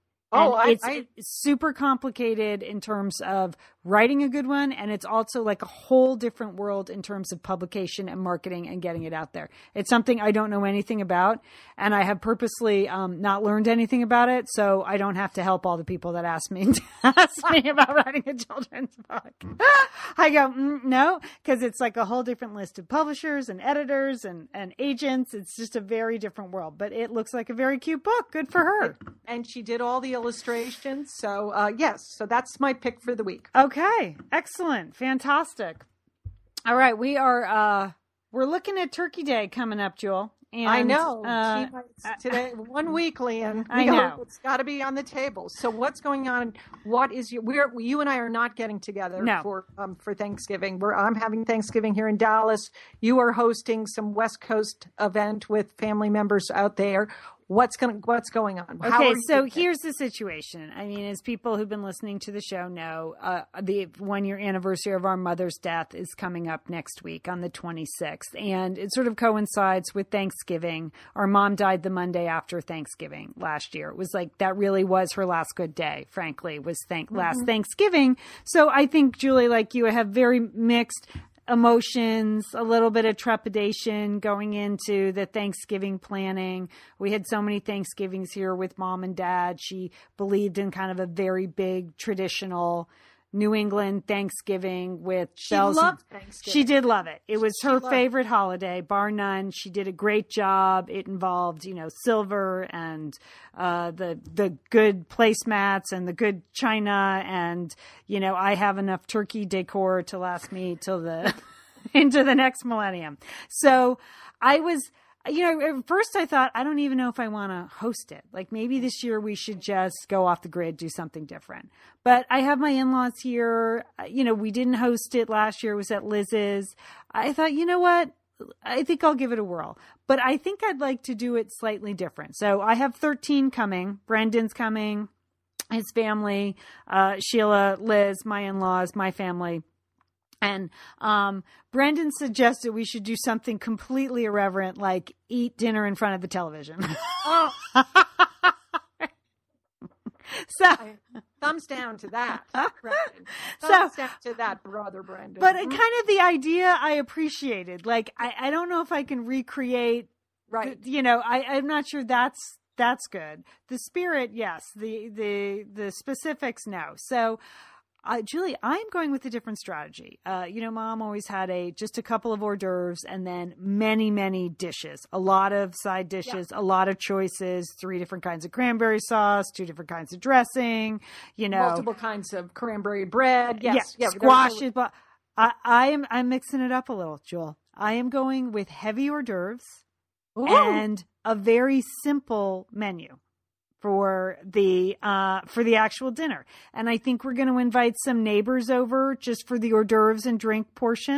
It's super complicated in terms of writing a good one, and it's also like a whole different world in terms of publication and marketing and getting it out there. It's something I don't know anything about, and I have purposely not learned anything about it, so I don't have to help all the people that ask me about writing a children's book. I go, no, because it's like a whole different list of publishers and editors and agents. It's just a very different world, but it looks like a very cute book. Good for her. And she did all the illustrations. So yes, so that's my pick for the week. Okay, excellent, fantastic. All right, we're looking at Turkey Day coming up, Jewel. And, I know. Today, 1 week, Lian. I know. It's got to be on the table. So what's going on? What is you and I are not getting together for Thanksgiving. I'm having Thanksgiving here in Dallas. You are hosting some West Coast event with family members out there. What's going on? Okay, so here's the situation. I mean, as people who've been listening to the show know, the 1-year anniversary of our mother's death is coming up next week on the 26th. And it sort of coincides with Thanksgiving. Our mom died the Monday after Thanksgiving last year. It was like, that really was her last good day, frankly, was last Thanksgiving. So I think, Julie, like you, have very mixed emotions, a little bit of trepidation going into the Thanksgiving planning. We had so many Thanksgivings here with Mom and Dad. She believed in kind of a very big traditional New England Thanksgiving with bells. She loved Thanksgiving. She did love it. It was her favorite holiday, bar none. She did a great job. It involved, silver and the good placemats and the good china, and I have enough turkey decor to last me till into the next millennium. So I was. At first I thought, I don't even know if I want to host it. Like maybe this year we should just go off the grid, do something different. But I have my in-laws here. We didn't host it last year. It was at Liz's. I thought, you know what? I think I'll give it a whirl. But I think I'd like to do it slightly different. So I have 13 coming. Brendan's coming, his family, Sheila, Liz, my in-laws, my family. And Brendan suggested we should do something completely irreverent, like eat dinner in front of the television. Oh. So thumbs down to that, Brendan. Thumbs down to that, brother Brendan. But kind of the idea I appreciated. Like I don't know if I can recreate. Right. I'm not sure that's good. The spirit, yes. The specifics, no. So. Julie, I'm going with a different strategy. Mom always had just a couple of hors d'oeuvres and then many, many dishes, a lot of side dishes, a lot of choices, 3 different kinds of cranberry sauce, 2 different kinds of dressing, multiple kinds of cranberry bread. Yes. Yeah. Squashes. But I'm mixing it up a little, Jewel. I am going with heavy hors d'oeuvres and a very simple menu for the actual dinner. And I think we're going to invite some neighbors over just for the hors d'oeuvres and drink portion.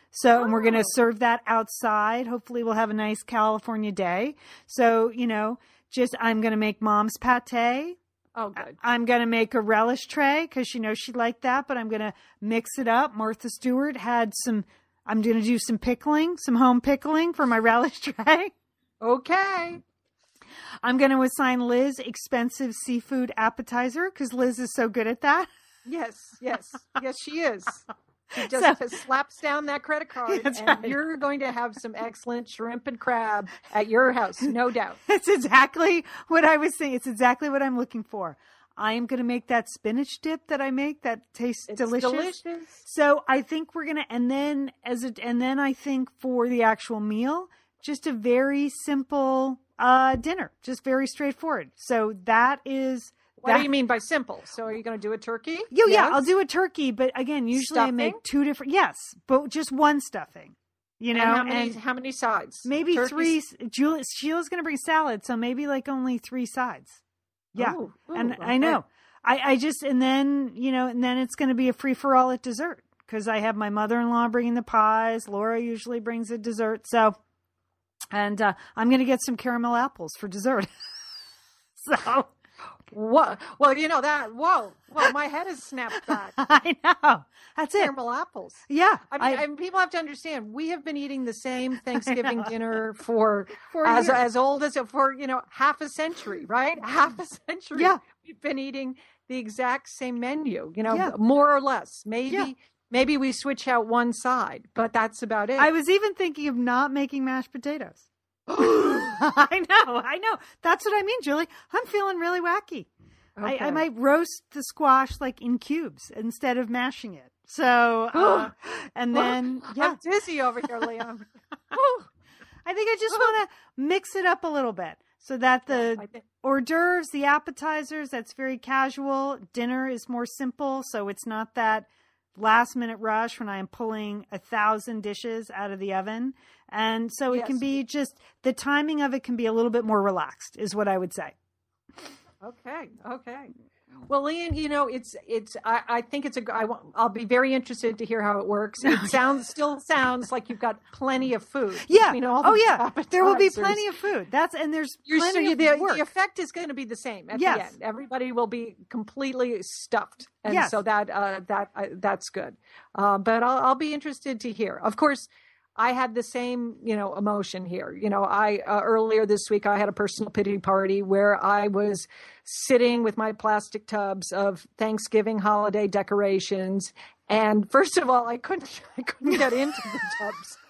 So, and we're going to serve that outside. Hopefully we'll have a nice California day. So, I'm going to make mom's pate. Oh, good. I'm going to make a relish tray because she knows she liked that, but I'm going to mix it up. Martha Stewart had I'm going to do some pickling, some home pickling for my relish tray. Okay. I'm going to assign Liz expensive seafood appetizer because Liz is so good at that. Yes, she is. She just slaps down that credit card, and right. You're going to have some excellent shrimp and crab at your house, no doubt. It's exactly what I was saying. It's exactly what I'm looking for. I am going to make that spinach dip that I make that tastes delicious. So I think we're going to, and then I think for the actual meal, just a very simple dinner, just very straightforward. So that is. What do you mean by simple? So are you going to do a turkey? Yeah, I'll do a turkey, but again, usually stuffing? I make two different. Yes, but just one stuffing. And how many sides? Maybe Turkeys? 3. Sheila's going to bring salad, so maybe like only 3 sides. Yeah, ooh, and okay. I know. I just and then it's going to be a free for all at dessert because I have my mother-in-law bringing the pies. Laura usually brings a dessert, so and I'm going to get some caramel apples for dessert. So. What? Well, that. Whoa! Well, my head is snapped back. I know. That's it. Caramel apples. Yeah. I mean, people have to understand. We have been eating the same Thanksgiving dinner for as old as for half a century, right? Half a century. Yeah. We've been eating the exact same menu. More or less. Maybe we switch out one side, but that's about it. I was even thinking of not making mashed potatoes. I know. That's what I mean, Julie. I'm feeling really wacky. Okay. I might roast the squash like in cubes instead of mashing it. So, and then, yeah. I'm dizzy over here, Liam. I think I just want to mix it up a little bit so that the hors d'oeuvres, the appetizers, that's very casual. Dinner is more simple. So it's not that last minute rush when I am pulling 1,000 dishes out of the oven. And so it can be just, the timing of it can be a little bit more relaxed is what I would say. Okay. Well, Lian, I think I'll be very interested to hear how it works. It still sounds like you've got plenty of food. Yeah. Appetizers. There will be plenty of food. There's plenty of work. The effect is going to be the same at the end. Everybody will be completely stuffed. And so that's good. But I'll be interested to hear. Of course, I had the same, emotion here. I earlier this week, I had a personal pity party where I was sitting with my plastic tubs of Thanksgiving holiday decorations. And first of all, I couldn't get into the tubs.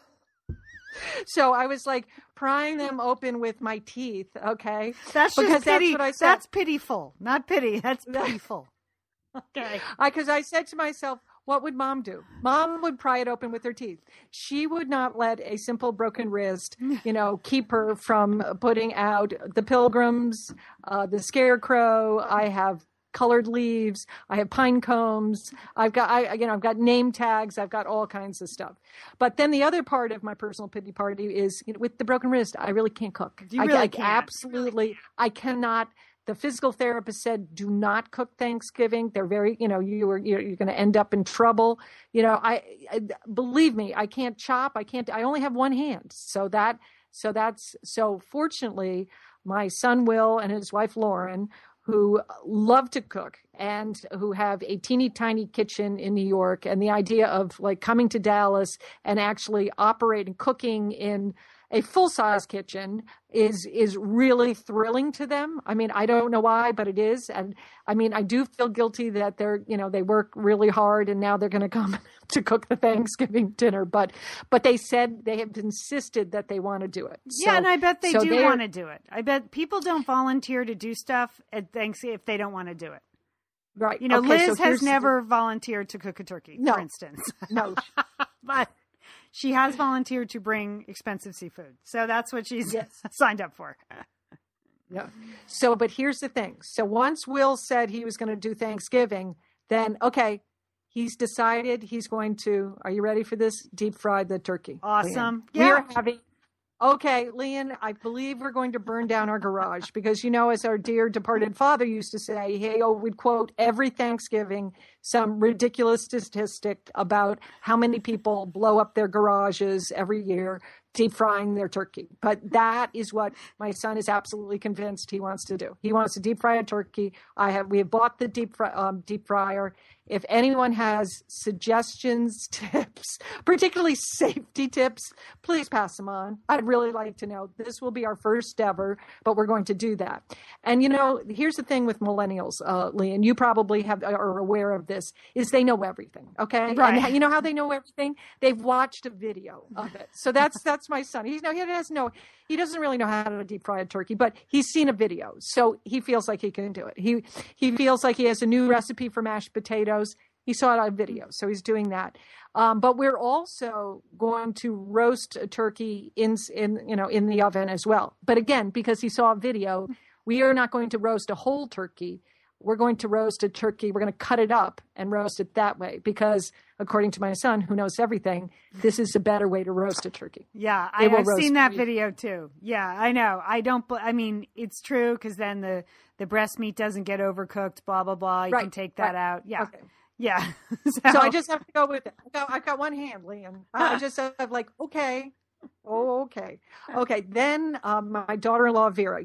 So I was like prying them open with my teeth. Okay. That's just pity. That's what I said. That's pitiful, not pity. That's pitiful. Okay. Because I said to myself, what would Mom do? Mom would pry it open with her teeth. She would not let a simple broken wrist, keep her from putting out the pilgrims, the scarecrow. I have colored leaves. I have pine cones. I've got name tags. I've got all kinds of stuff. But then the other part of my personal pity party is with the broken wrist. I really can't cook. I can't. Absolutely. I cannot. The physical therapist said, do not cook Thanksgiving. They're very, you're going to end up in trouble. I believe me, I can't chop. I only have one hand. So fortunately my son, Will, and his wife, Lauren, who love to cook and who have a teeny tiny kitchen in New York, and the idea of like coming to Dallas and actually operating, cooking in a full-size kitchen is really thrilling to them. I mean, I don't know why, but it is. And I mean, I do feel guilty that they work really hard and now they're going to come to cook the Thanksgiving dinner. But they said they have insisted that they want to do it. Yeah, and I bet they do want to do it. I bet people don't volunteer to do stuff at Thanksgiving if they don't want to do it. Right. Liz has never volunteered to cook a turkey, for instance. No. But she has volunteered to bring expensive seafood. So that's what she's signed up for. Yeah. So, but here's the thing. So once Will said he was going to do Thanksgiving, then, he's decided he's going to, are you ready for this? Deep fry the turkey. Awesome. Yeah. Okay, Lian, I believe we're going to burn down our garage because, as our dear departed father used to say, he would quote every Thanksgiving some ridiculous statistic about how many people blow up their garages every year deep frying their turkey. But that is what my son is absolutely convinced he wants to do. He wants to deep fry a turkey. We have bought the deep fryer. If anyone has suggestions, tips, particularly safety tips, please pass them on. I'd really like to know. This will be our first ever, but we're going to do that. And, here's the thing with millennials, Lian, you probably are aware of this, is they know everything, okay? Right. And you know how they know everything? They've watched a video of it. So that's my son. He doesn't really know how to deep fry a turkey, but he's seen a video. So he feels like he can do it. He feels like he has a new recipe for mashed potatoes. He saw it on video, so he's doing that. But we're also going to roast a turkey in the oven as well. But again, because he saw a video, we are not going to roast a whole turkey. We're going to roast a turkey. We're going to cut it up and roast it that way because, according to my son, who knows everything, this is a better way to roast a turkey. Yeah, I've seen that video too. Yeah, I know. It's true because then the breast meat doesn't get overcooked, blah, blah, blah. You can take that out. Yeah. Okay. Yeah. So I just have to go with it. I've got one hand, Lian. I just have okay. Oh, okay. Okay. Then my daughter-in-law, Vera,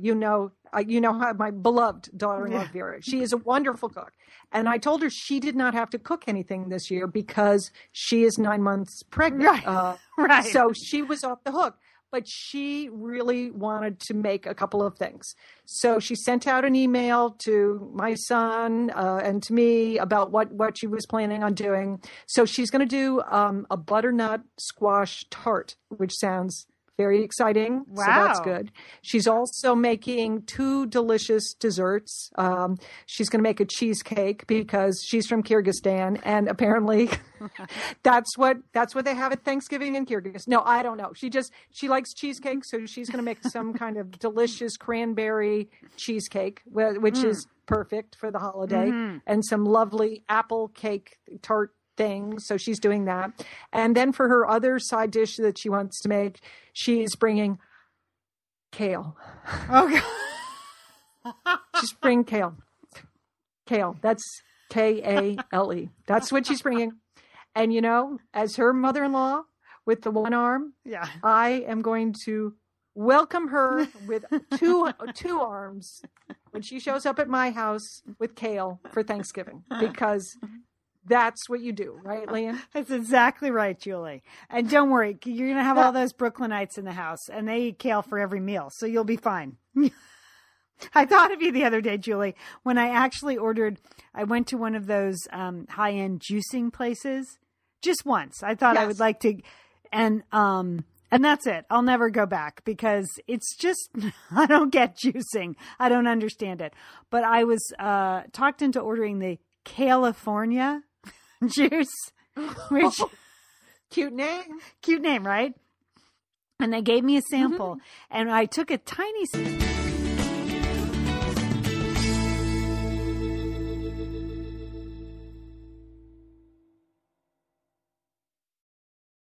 how my beloved daughter-in-law, Vera, she is a wonderful cook. And I told her she did not have to cook anything this year because she is 9 months pregnant. Right. Right. So she was off the hook. But she really wanted to make a couple of things. So she sent out an email to my son and to me about what she was planning on doing. So she's going to do a butternut squash tart, which sounds very exciting. Wow. So that's good. She's also making 2 delicious desserts. She's going to make a cheesecake because she's from Kyrgyzstan, and apparently that's what they have at Thanksgiving in Kyrgyzstan. No, I don't know. She likes cheesecake, so she's going to make some kind of delicious cranberry cheesecake, which is perfect for the holiday, and some lovely apple cake tart thing. So she's doing that. And then for her other side dish that she wants to make, she's bringing kale. Oh, God. She's bringing kale. Kale. That's Kale. That's what she's bringing. And, as her mother-in-law with the one arm, I am going to welcome her with two arms when she shows up at my house with kale for Thanksgiving, because that's what you do, right, Lian? That's exactly right, Julie. And don't worry, you're going to have all those Brooklynites in the house, and they eat kale for every meal, so you'll be fine. I thought of you the other day, Julie, when I actually I went to one of those high-end juicing places just once. I thought I would like to, and that's it. I'll never go back because it's just, I don't get juicing. I don't understand it. But I was talked into ordering the California juice, which cute name, right? And they gave me a sample, and I took a tiny